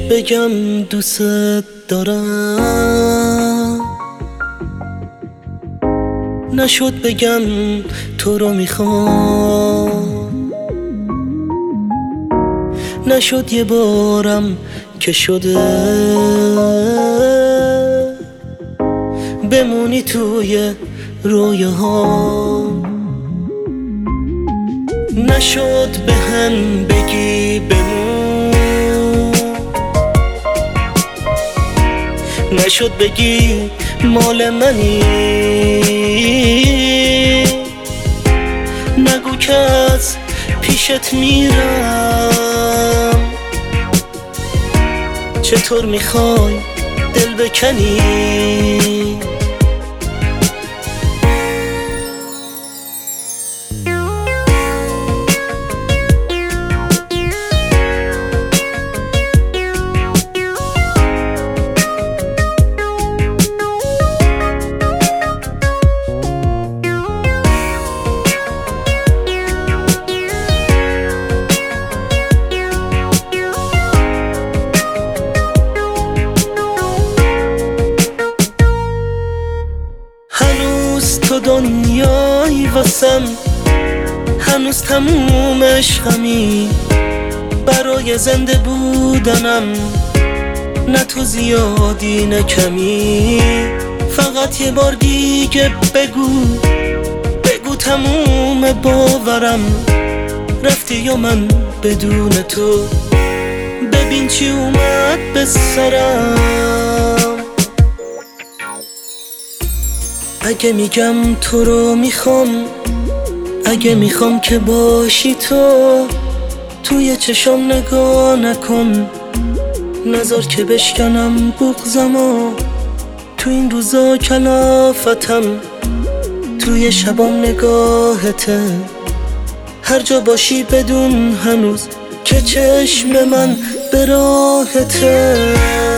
بگم دوست دارم، نشد بگم تو رو میخوام، نشد یه بارم که شده بمونی توی رویاهام. نشد به هم بگی بمون، نشد بگی مال منی، نگو که از پیشت میرم، چطور میخوای دل بکنی؟ تو دنیایی واسم، هنوز تموم عشقمی، برای زنده بودنم نه تو زیادی نه کمی. فقط یه بار دیگه بگو تموم باورم، رفتی و من بدون تو، ببین چی اومد به سرم. اگه میگم تو رو میخوام، اگه میخوام که باشی تو، توی چشام نگاه نکن، نذار که بشکنم بغضمو، تو این روزا کلافتم، توی شبام نگاهته، هر جا باشی بدون هنوز که چشم من به راهته.